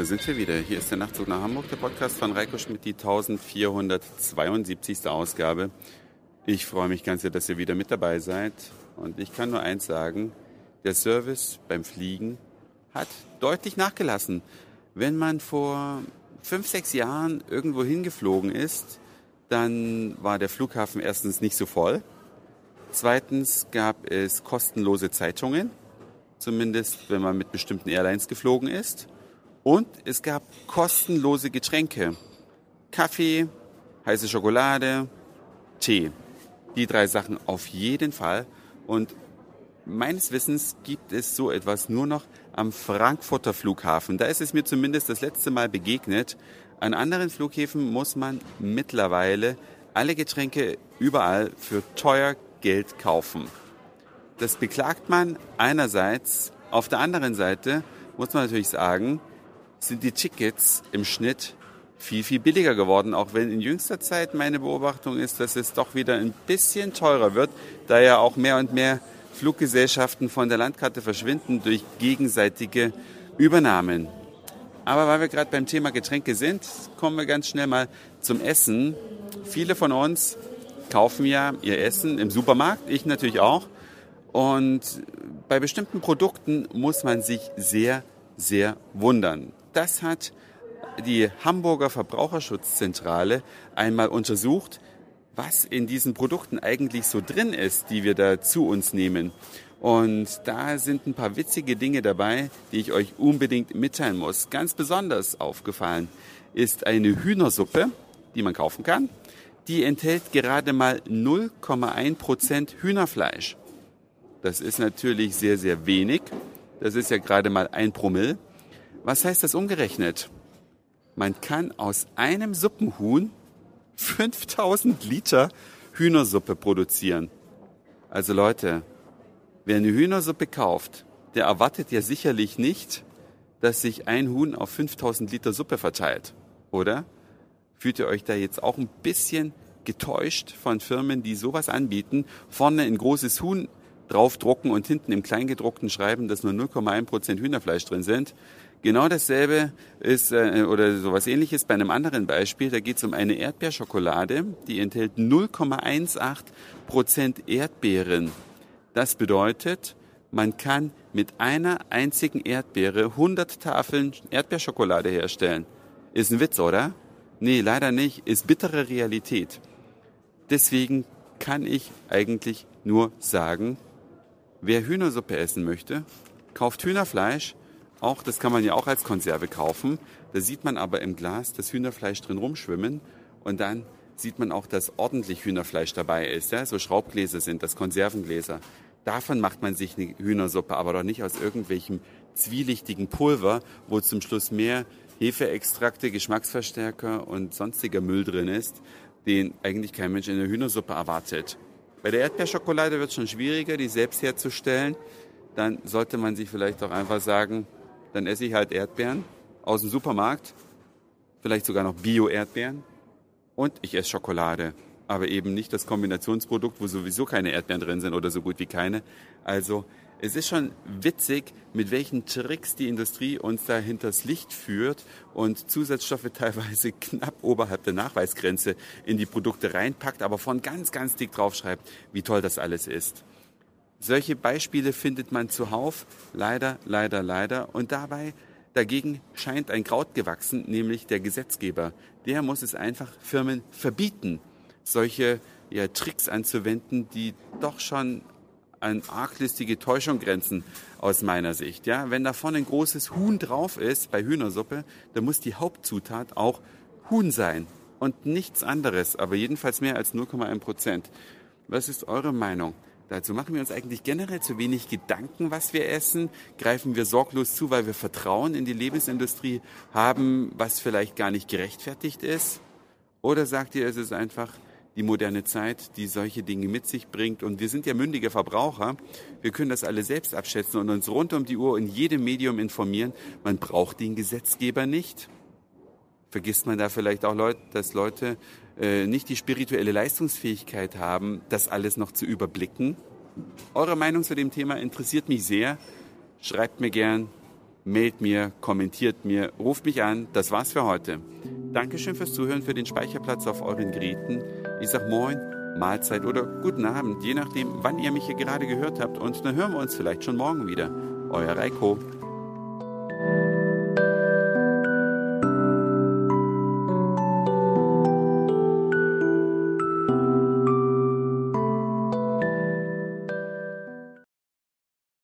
Da sind wir wieder. Hier ist der Nachtzug nach Hamburg, der Podcast von Reiko Schmidt, die 1472. Ausgabe. Ich freue mich ganz sehr, dass ihr wieder mit dabei seid. Und ich kann nur eins sagen, der Service beim Fliegen hat deutlich nachgelassen. Wenn man vor 5, 6 Jahren irgendwo hingeflogen ist, dann war der Flughafen erstens nicht so voll. Zweitens gab es kostenlose Zeitungen, zumindest wenn man mit bestimmten Airlines geflogen ist. Und es gab kostenlose Getränke. Kaffee, heiße Schokolade, Tee. Die 3 Sachen auf jeden Fall. Und meines Wissens gibt es so etwas nur noch am Frankfurter Flughafen. Da ist es mir zumindest das letzte Mal begegnet. An anderen Flughäfen muss man mittlerweile alle Getränke überall für teuer Geld kaufen. Das beklagt man einerseits. Auf der anderen Seite muss man natürlich sagen, sind die Tickets im Schnitt viel, viel billiger geworden. Auch wenn in jüngster Zeit meine Beobachtung ist, dass es doch wieder ein bisschen teurer wird, da ja auch mehr und mehr Fluggesellschaften von der Landkarte verschwinden durch gegenseitige Übernahmen. Aber weil wir gerade beim Thema Getränke sind, kommen wir ganz schnell mal zum Essen. Viele von uns kaufen ja ihr Essen im Supermarkt, ich natürlich auch. Und bei bestimmten Produkten muss man sich sehr, sehr wundern. Das hat die Hamburger Verbraucherschutzzentrale einmal untersucht, was in diesen Produkten eigentlich so drin ist, die wir da zu uns nehmen. Und da sind ein paar witzige Dinge dabei, die ich euch unbedingt mitteilen muss. Ganz besonders aufgefallen ist eine Hühnersuppe, die man kaufen kann. Die enthält gerade mal 0,1% Hühnerfleisch. Das ist natürlich sehr, sehr wenig. Das ist ja gerade mal 1 Promille. Was heißt das umgerechnet? Man kann aus einem Suppenhuhn 5000 Liter Hühnersuppe produzieren. Also Leute, wer eine Hühnersuppe kauft, der erwartet ja sicherlich nicht, dass sich ein Huhn auf 5000 Liter Suppe verteilt, oder? Fühlt ihr euch da jetzt auch ein bisschen getäuscht von Firmen, die sowas anbieten, vorne ein großes Huhn draufdrucken und hinten im Kleingedruckten schreiben, dass nur 0,1% Hühnerfleisch drin sind? Genau dasselbe ist, oder sowas Ähnliches bei einem anderen Beispiel. Da geht es um eine Erdbeerschokolade, die enthält 0,18% Erdbeeren. Das bedeutet, man kann mit einer einzigen Erdbeere 100 Tafeln Erdbeerschokolade herstellen. Ist ein Witz, oder? Nee, leider nicht. Ist bittere Realität. Deswegen kann ich eigentlich nur sagen, wer Hühnersuppe essen möchte, kauft Hühnerfleisch. Auch, das kann man ja auch als Konserve kaufen. Da sieht man aber im Glas das Hühnerfleisch drin rumschwimmen. Und dann sieht man auch, dass ordentlich Hühnerfleisch dabei ist. Ja? So Schraubgläser sind das, Konservengläser. Davon macht man sich eine Hühnersuppe, aber doch nicht aus irgendwelchem zwielichtigen Pulver, wo zum Schluss mehr Hefeextrakte, Geschmacksverstärker und sonstiger Müll drin ist, den eigentlich kein Mensch in der Hühnersuppe erwartet. Bei der Erdbeerschokolade wird es schon schwieriger, die selbst herzustellen. Dann sollte man sich vielleicht auch einfach sagen, dann esse ich halt Erdbeeren aus dem Supermarkt, vielleicht sogar noch Bio-Erdbeeren und ich esse Schokolade. Aber eben nicht das Kombinationsprodukt, wo sowieso keine Erdbeeren drin sind oder so gut wie keine. Also es ist schon witzig, mit welchen Tricks die Industrie uns da hinters Licht führt und Zusatzstoffe teilweise knapp oberhalb der Nachweisgrenze in die Produkte reinpackt, aber von ganz, ganz dick draufschreibt, wie toll das alles ist. Solche Beispiele findet man zuhauf, leider, leider, leider. Und dagegen scheint ein Kraut gewachsen, nämlich der Gesetzgeber. Der muss es einfach Firmen verbieten, solche Tricks anzuwenden, die doch schon an arglistige Täuschung grenzen aus meiner Sicht. Ja? Wenn da vorne ein großes Huhn drauf ist bei Hühnersuppe, dann muss die Hauptzutat auch Huhn sein und nichts anderes, aber jedenfalls mehr als 0,1%. Was ist eure Meinung? Dazu machen wir uns eigentlich generell zu wenig Gedanken, was wir essen. Greifen wir sorglos zu, weil wir Vertrauen in die Lebensindustrie haben, was vielleicht gar nicht gerechtfertigt ist? Oder sagt ihr, es ist einfach die moderne Zeit, die solche Dinge mit sich bringt? Und wir sind ja mündige Verbraucher. Wir können das alle selbst abschätzen und uns rund um die Uhr in jedem Medium informieren. Man braucht den Gesetzgeber nicht. Vergisst man da vielleicht auch, dass Leute nicht die spirituelle Leistungsfähigkeit haben, das alles noch zu überblicken? Eure Meinung zu dem Thema interessiert mich sehr. Schreibt mir gern mailt mir, kommentiert mir, ruft mich an. Das war's für heute. Dankeschön fürs Zuhören, für den Speicherplatz auf euren Geräten. Ich sag Moin, Mahlzeit oder guten Abend, je nachdem, wann ihr mich hier gerade gehört habt. Und dann hören wir uns vielleicht schon morgen wieder. Euer Reiko.